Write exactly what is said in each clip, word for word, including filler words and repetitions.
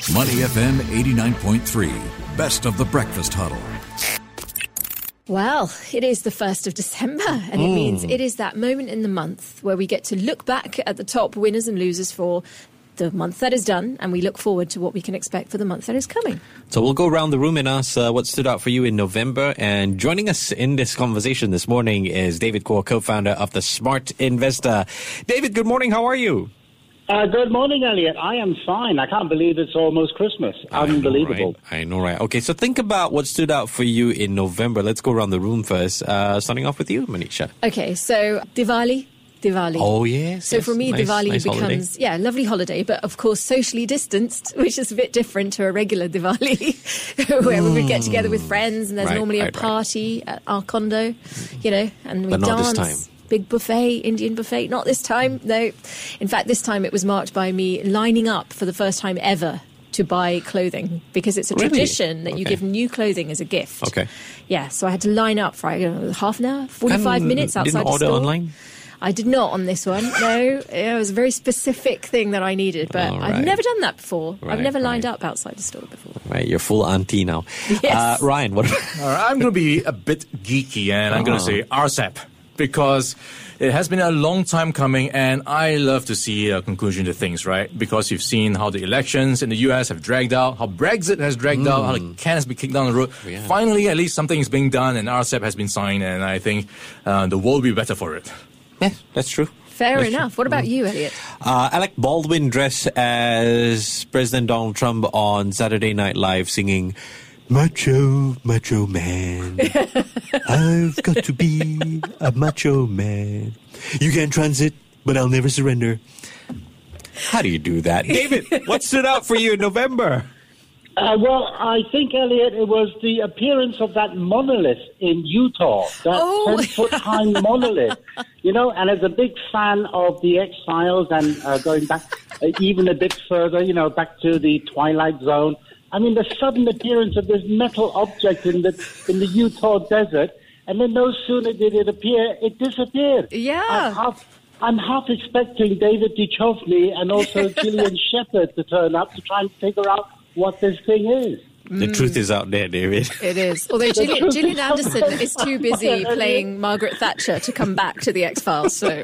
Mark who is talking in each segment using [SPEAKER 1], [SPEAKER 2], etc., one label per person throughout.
[SPEAKER 1] Money F M eighty-nine point three, best of the breakfast huddle.
[SPEAKER 2] Well, it is the first of December, and it mm. means it is that moment in the month where we get to look back at the top winners and losers for the month that is done, and we look forward to what we can expect for the month that is coming.
[SPEAKER 3] So we'll go around the room and ask uh, what stood out for you in November. And joining us in this conversation this morning is David Kuo, co-founder of The Smart Investor. David, good morning. How are you?
[SPEAKER 4] Uh, good morning, Elliot. I am fine. I can't believe it's almost Christmas. Unbelievable.
[SPEAKER 3] I know, right? I know, right? Okay, so think about what stood out for you in November. Let's go around the room first. Uh, starting off with you, Manisha.
[SPEAKER 2] Okay, so Diwali. Diwali.
[SPEAKER 3] Oh, yes.
[SPEAKER 2] So
[SPEAKER 3] yes.
[SPEAKER 2] for me,
[SPEAKER 3] nice,
[SPEAKER 2] Diwali
[SPEAKER 3] nice
[SPEAKER 2] becomes,
[SPEAKER 3] holiday.
[SPEAKER 2] yeah, a lovely holiday, but of course socially distanced, which is a bit different to a regular Diwali, where mm. we would get together with friends and there's
[SPEAKER 3] right,
[SPEAKER 2] normally
[SPEAKER 3] right,
[SPEAKER 2] a party right. at our condo, you know, and we
[SPEAKER 3] but not
[SPEAKER 2] dance.
[SPEAKER 3] This time.
[SPEAKER 2] Big buffet, Indian buffet. Not this time, no. In fact, this time it was marked by me lining up for the first time ever to buy clothing, because it's a
[SPEAKER 3] really?
[SPEAKER 2] tradition that
[SPEAKER 3] okay.
[SPEAKER 2] you give new clothing as a gift.
[SPEAKER 3] Okay.
[SPEAKER 2] Yeah, so I had to line up for I don't know, half an hour, forty-five
[SPEAKER 3] and
[SPEAKER 2] minutes outside
[SPEAKER 3] didn't
[SPEAKER 2] the
[SPEAKER 3] order
[SPEAKER 2] store.
[SPEAKER 3] Online?
[SPEAKER 2] I did not on this one, no. It was a very specific thing that I needed, but
[SPEAKER 3] right.
[SPEAKER 2] I've never done that before.
[SPEAKER 3] Right,
[SPEAKER 2] I've never lined
[SPEAKER 3] right.
[SPEAKER 2] up outside the store before.
[SPEAKER 3] Right, you're full auntie now.
[SPEAKER 2] Yes.
[SPEAKER 3] Uh, Ryan, what about...
[SPEAKER 5] All right, I'm going to be a bit geeky, and I'm
[SPEAKER 3] Oh.
[SPEAKER 5] going to say R C E P, because it has been a long time coming, and I love to see a conclusion to things, right? Because you've seen how the elections in the U S have dragged out, how Brexit has dragged
[SPEAKER 3] Mm.
[SPEAKER 5] out, how the can has been kicked down the road.
[SPEAKER 3] Yeah.
[SPEAKER 5] Finally, at least something is being done, and R C E P has been signed, and I think uh, the world will be better for it.
[SPEAKER 3] Yeah, that's true.
[SPEAKER 2] Fair
[SPEAKER 3] That's
[SPEAKER 2] enough.
[SPEAKER 3] true.
[SPEAKER 2] What about you, Elliot?
[SPEAKER 3] Uh, Alec Baldwin dressed as President Donald Trump on Saturday Night Live singing, "Macho, macho man. I've got to be a macho man. You can transit, but I'll never surrender." How do you do that? David, what stood out for you in November?
[SPEAKER 4] Uh, well, I think, Elliot, it was the appearance of that monolith in Utah, that
[SPEAKER 2] Oh.
[SPEAKER 4] ten-foot-high monolith. You know, and as a big fan of the X-Files and uh, going back uh, even a bit further, you know, back to the Twilight Zone, I mean, the sudden appearance of this metal object in the in the Utah desert, and then no sooner did it appear, it disappeared.
[SPEAKER 2] Yeah.
[SPEAKER 4] I'm half, I'm half expecting David Duchovny and also Gillian Shepherd to turn up to try and figure out what this thing is.
[SPEAKER 3] The truth is out there, David.
[SPEAKER 2] It is. Although Gillian, Gillian Anderson is too busy playing Margaret Thatcher to come back to the X-Files, so...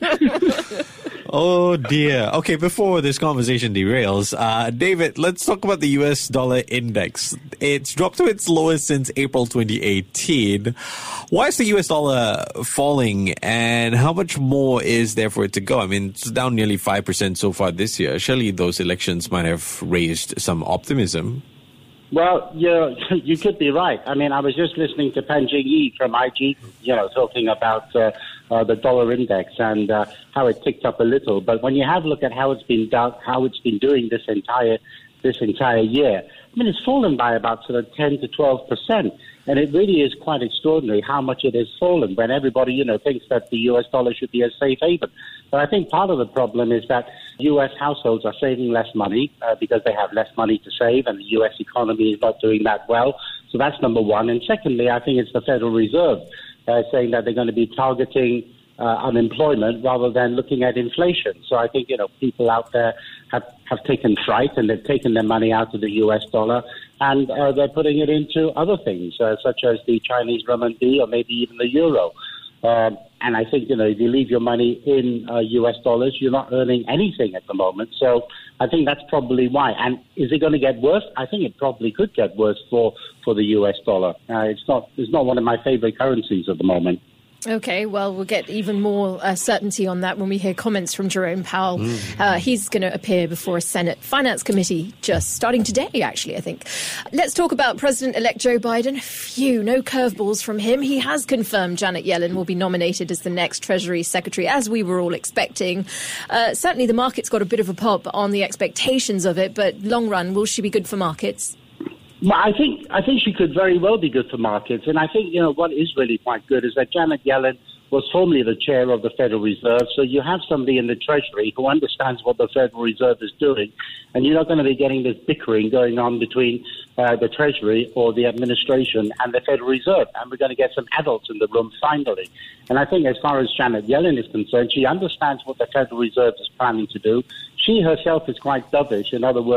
[SPEAKER 3] Oh, dear. Okay, before this conversation derails, uh, David, let's talk about the U S dollar index. It's dropped to its lowest since April twenty eighteen. Why is the U S dollar falling, and how much more is there for it to go? I mean, it's down nearly five percent so far this year. Surely those elections might have raised some optimism.
[SPEAKER 4] Well, you you could be right. I mean, I was just listening to Panjing Yi from I G, you know, talking about uh, uh, the dollar index and uh, how it ticked up a little. But when you have a look at how it's been done, how it's been doing this entire this entire year, I mean, it's fallen by about sort of ten to twelve percent. And it really is quite extraordinary how much it has fallen when everybody, you know, thinks that the U S dollar should be a safe haven. But I think part of the problem is that U S households are saving less money uh, because they have less money to save, and the U S economy is not doing that well. So that's number one. And secondly, I think it's the Federal Reserve uh, saying that they're going to be targeting uh, unemployment rather than looking at inflation. So I think, you know, people out there have, have taken fright, and they've taken their money out of the U S dollar, and uh, they're putting it into other things, uh, such as the Chinese renminbi or maybe even the euro. Um, and I think, you know, if you leave your money in uh, U S dollars, you're not earning anything at the moment. So I think that's probably why. And is it going to get worse? I think it probably could get worse for, for the U S dollar. Uh, it's not it's not one of my favorite currencies at the moment.
[SPEAKER 2] Okay, well, we'll get even more uh, certainty on that when we hear comments from Jerome Powell. Mm. Uh, he's going to appear before a Senate Finance Committee just starting today, actually, I think. Let's talk about President-elect Joe Biden. Phew, no curveballs from him. He has confirmed Janet Yellen will be nominated as the next Treasury Secretary, as we were all expecting. Uh, certainly the market's got a bit of a pop on the expectations of it, but long run, will she be good for markets?
[SPEAKER 4] Well, I think I think she could very well be good for markets. And I think, you know, what is really quite good is that Janet Yellen was formerly the chair of the Federal Reserve. So you have somebody in the Treasury who understands what the Federal Reserve is doing. And you're not going to be getting this bickering going on between uh, the Treasury or the administration and the Federal Reserve. And we're going to get some adults in the room finally. And I think as far as Janet Yellen is concerned, she understands what the Federal Reserve is planning to do. She herself is quite dovish. In other words,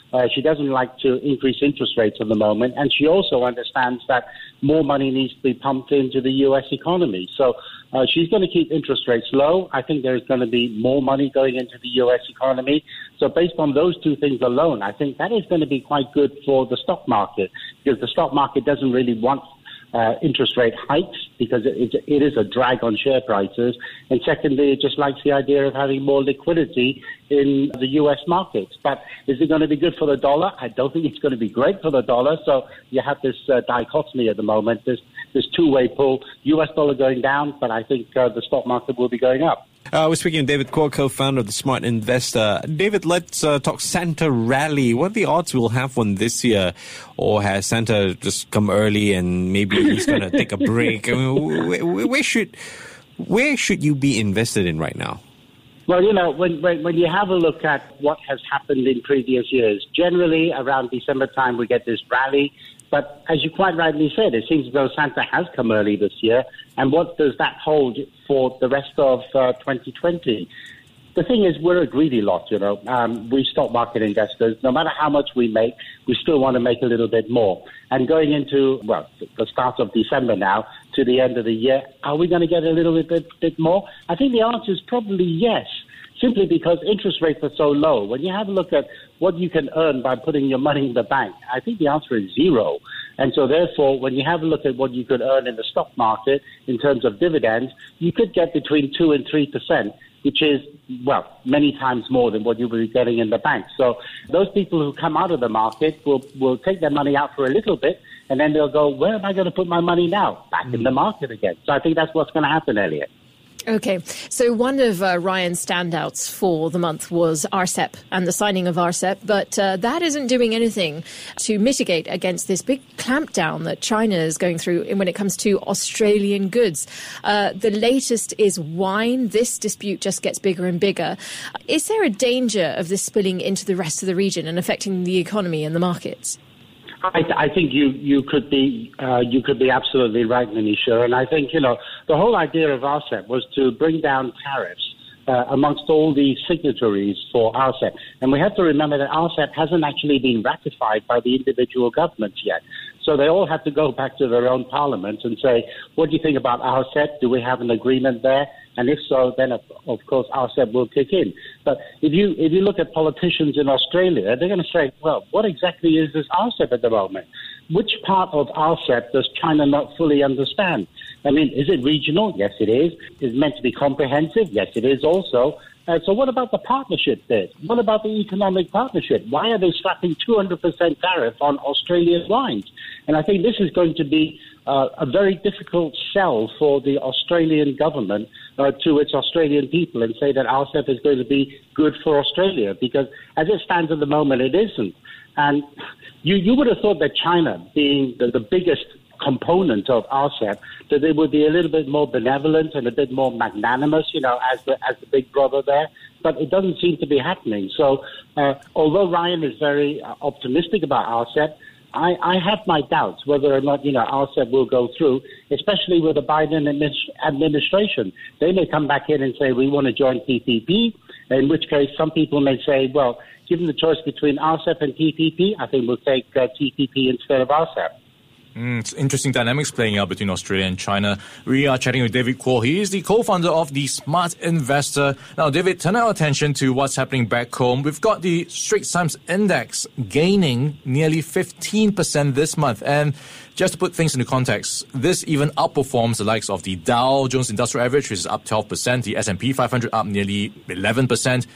[SPEAKER 4] Uh, she doesn't like to increase interest rates at the moment, and she also understands that more money needs to be pumped into the U S economy. So uh, she's going to keep interest rates low. I think there's going to be more money going into the U S economy. So based on those two things alone, I think that is going to be quite good for the stock market, because the stock market doesn't really want Uh, interest rate hikes, because it, it is a drag on share prices. And secondly, it just likes the idea of having more liquidity in the U S markets. But is it going to be good for the dollar? I don't think it's going to be great for the dollar. So you have this uh, dichotomy at the moment. There's this two-way pull, U S dollar going down, but I think uh, the stock market will be going up.
[SPEAKER 3] Uh, we're speaking to David Kuo, co-founder of the Smart Investor. David, let's uh, talk Santa Rally. What are the odds we'll have one this year? Or has Santa just come early and maybe he's going to take a break? I mean, where, where should where should you be invested in right now?
[SPEAKER 4] Well, you know, when, when when you have a look at what has happened in previous years, generally around December time we get this rally. But as you quite rightly said, it seems as though Santa has come early this year. And what does that hold for the rest of uh, twenty twenty? The thing is, we're a greedy lot, you know. Um, we stock market investors. No matter how much we make, we still want to make a little bit more. And going into, well, the start of December now to the end of the year, are we going to get a little bit, bit more? I think the answer is probably yes, simply because interest rates are so low. When you have a look at what you can earn by putting your money in the bank, I think the answer is zero. And so therefore, when you have a look at what you could earn in the stock market in terms of dividends, you could get between two and three percent, which is, well, many times more than what you will be getting in the bank. So those people who come out of the market will, will take their money out for a little bit, and then they'll go, where am I going to put my money now? Back in the market again. So I think that's what's going to happen, Elliot.
[SPEAKER 2] Okay, so one of uh, Ryan's standouts for the month was R C E P and the signing of R C E P, but uh, that isn't doing anything to mitigate against this big clampdown that China is going through when it comes to Australian goods. Uh, the latest is wine. This dispute just gets bigger and bigger. Is there a danger of this spilling into the rest of the region and affecting the economy and the markets?
[SPEAKER 4] I, I think you, you could be uh, you could be absolutely right, Manisha. And I think, you know, the whole idea of R C E P was to bring down tariffs uh, amongst all the signatories for R C E P. And we have to remember that R C E P hasn't actually been ratified by the individual governments yet. So they all have to go back to their own parliaments and say, what do you think about R C E P? Do we have an agreement there? And if so, then of, of course R C E P will kick in. But if you if you look at politicians in Australia, they're going to say, well, what exactly is this R C E P at the moment? Which part of R C E P does China not fully understand? I mean, is it regional? Yes, it is. Is it meant to be comprehensive? Yes, it is also. Uh, so what about the partnership bit? What about the economic partnership? Why are they slapping two hundred percent tariff on Australian wines? And I think this is going to be uh, a very difficult sell for the Australian government uh, to its Australian people, and say that R C E P is going to be good for Australia, because as it stands at the moment, it isn't. And you, you would have thought that China, being the, the biggest component of R C E P, that they would be a little bit more benevolent and a bit more magnanimous, you know, as the as the big brother there. But it doesn't seem to be happening. So uh, although Ryan is very uh, optimistic about R C E P, I, I have my doubts whether or not, you know, R C E P will go through, especially with the Biden administration. They may come back in and say, we want to join T P P, in which case some people may say, well, given the choice between R C E P and T P P, I think we'll take uh, T P P instead of R C E P.
[SPEAKER 5] Mm, it's interesting dynamics playing out between Australia and China. We are chatting with David Kuo. He is the co-founder of the Smart Investor. Now, David, turn our attention to what's happening back home. We've got the Straits Times Index gaining nearly fifteen percent this month. And just to put things into context, this even outperforms the likes of the Dow Jones Industrial Average, which is up twelve percent, the S and P five hundred up nearly eleven percent.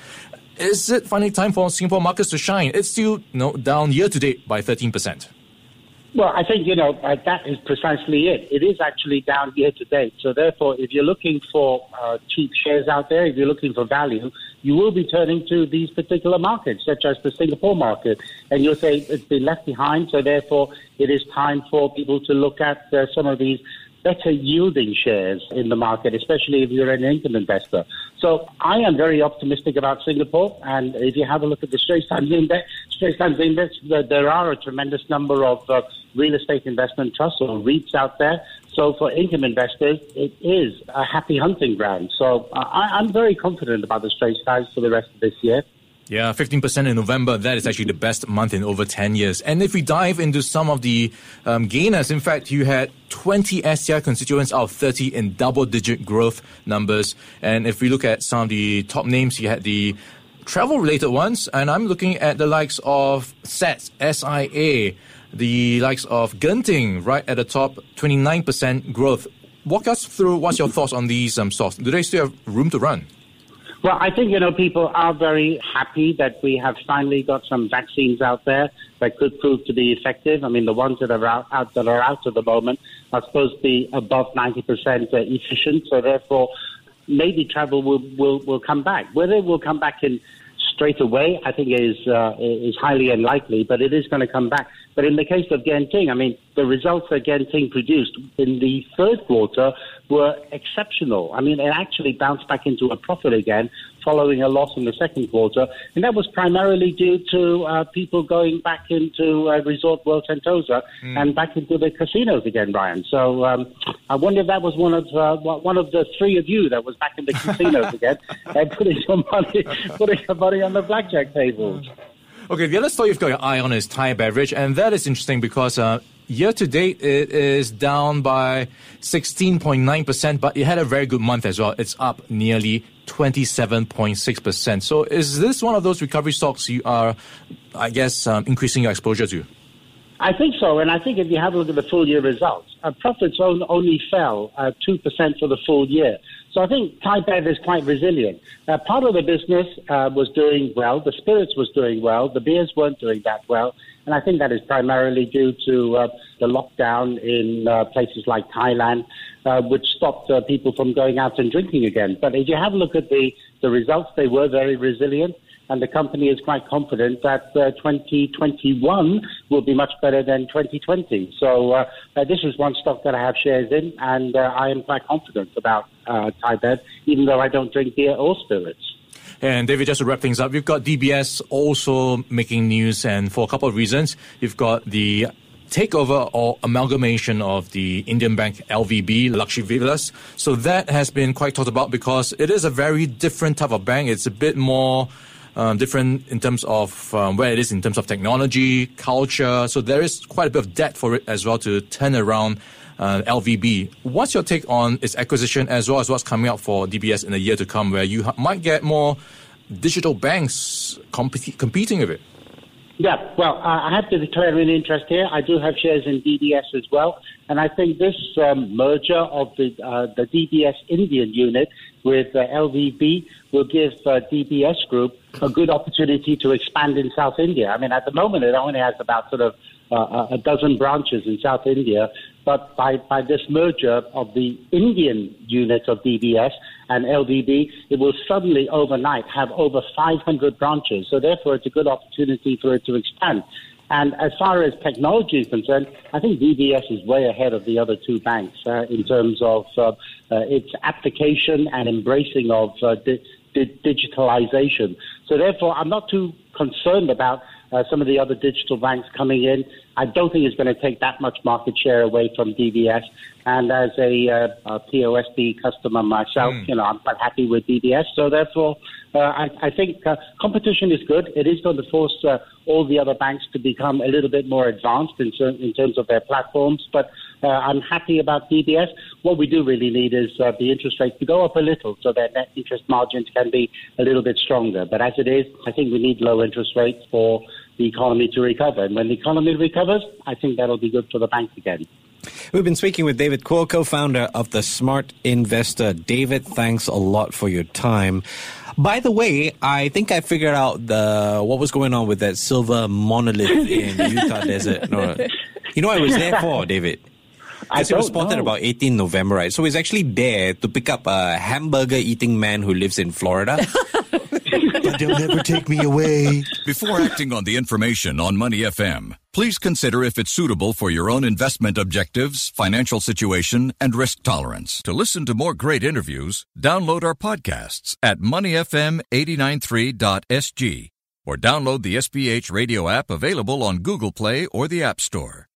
[SPEAKER 5] Is it finally time for Singapore markets to shine? It's still, you know, down year-to-date by thirteen percent.
[SPEAKER 4] Well, I think, you know, uh, that is precisely it. It is actually down year to date. So therefore, if you're looking for uh, cheap shares out there, if you're looking for value, you will be turning to these particular markets, such as the Singapore market. And you'll say it's been left behind. So therefore, it is time for people to look at uh, some of these better yielding shares in the market, especially if you're an income investor. So I am very optimistic about Singapore. And if you have a look at the Straits Times Index, Straits Times Index, there are a tremendous number of uh, real estate investment trusts or REITs out there. So for income investors, it is a happy hunting ground. So uh, I, I'm very confident about the Straits Times for the rest of this year.
[SPEAKER 5] Yeah, fifteen percent in November. That is actually the best month in over ten years. And if we dive into some of the um, gainers, in fact, you had twenty S T I constituents out of thirty in double-digit growth numbers. And if we look at some of the top names, you had the travel-related ones, and I'm looking at the likes of S A T, S I A, the likes of Genting, right at the top, twenty-nine percent growth. Walk us through what's your thoughts on these um, stocks. Do they still have room to run?
[SPEAKER 4] Well, I think, you know, people are very happy that we have finally got some vaccines out there that could prove to be effective. I mean, the ones that are out, out that are out at the moment are supposed to be above ninety percent efficient. So therefore, maybe travel will, will, will come back. Whether it will come back in straight away, I think is uh, is highly unlikely, but it is going to come back. But in the case of Genting, I mean, the results that Genting produced in the third quarter were exceptional. I mean, it actually bounced back into a profit again following a loss in the second quarter, and that was primarily due to uh, people going back into uh, Resort World Sentosa mm. and back into the casinos again, Brian. So um, I wonder if that was one of uh, one of the three of you that was back in the casinos again and putting some money, putting some money on the blackjack tables.
[SPEAKER 5] Okay, the other story you've got your eye on is Thai Beverage, and that is interesting because uh, year to date it is down by sixteen point nine percent, but it had a very good month as well. It's up nearly twenty-seven point six percent. So is this one of those recovery stocks you are, I guess, um, increasing your exposure to?
[SPEAKER 4] I think so, and I think if you have a look at the full year results, uh, profits on, only fell uh, two percent for the full year. So I think Thai Bev is quite resilient. Uh, part of the business uh, was doing well. The spirits was doing well. The beers weren't doing that well. And I think that is primarily due to uh, the lockdown in uh, places like Thailand, uh, which stopped uh, people from going out and drinking again. But if you have a look at the, the results, they were very resilient. And the company is quite confident that uh, twenty twenty-one will be much better than twenty twenty. So uh, uh, this is one stock that I have shares in, and uh, I am quite confident about uh, Thai Bev, even though I don't drink beer or spirits.
[SPEAKER 5] And David, just to wrap things up, you've got D B S also making news, and for a couple of reasons. You've got the takeover or amalgamation of the Indian bank L V B, Lakshmi Vilas. So that has been quite talked about because it is a very different type of bank. It's a bit more Um, different in terms of um, where it is in terms of technology, culture. So there is quite a bit of debt for it as well to turn around uh, L V B. What's your take on its acquisition as well as what's coming out for D B S in the year to come, where you ha- might get more digital banks comp- competing with it?
[SPEAKER 4] Yeah, well, uh, I have to declare an interest here. I do have shares in D B S as well, and I think this um, merger of the uh, the D B S Indian unit with uh, L V B will give uh, D B S Group a good opportunity to expand in South India. I mean, at the moment, it only has about sort of uh, a dozen branches in South India, but by, by this merger of the Indian unit of D B S and L V B, it will suddenly overnight have over five hundred branches. So therefore, it's a good opportunity for it to expand. And as far as technology is concerned, I think D B S is way ahead of the other two banks uh, in terms of uh, uh, its application and embracing of uh, di- di- digitalization. So therefore, I'm not too concerned about uh, some of the other digital banks coming in. I don't think it's going to take that much market share away from D B S. And as a, uh, a P O S B customer myself, mm. you know, I'm quite happy with D B S. So therefore, uh, I, I think uh, competition is good. It is going to force uh, all the other banks to become a little bit more advanced in, in terms of their platforms. But uh, I'm happy about D B S. What we do really need is uh, the interest rates to go up a little so that net interest margins can be a little bit stronger. But as it is, I think we need low interest rates for the economy to recover. And when the economy recovers, I think that'll be good for the bank again.
[SPEAKER 3] We've been speaking with David Kuo, co-founder of The Smart Investor. David, thanks a lot for your time. By the way, I think I figured out the what was going on with that silver monolith in the Utah desert. No, you know what I was there for, David? Because it was spotted know. about eighteenth November, right? So it's actually there to pick up a hamburger-eating man who lives in Florida. But they'll never take me away.
[SPEAKER 1] Before acting on the information on Money F M, please consider if it's suitable for your own investment objectives, financial situation, and risk tolerance. To listen to more great interviews, download our podcasts at money f m eight nine three dot s g or download the S B H radio app available on Google Play or the App Store.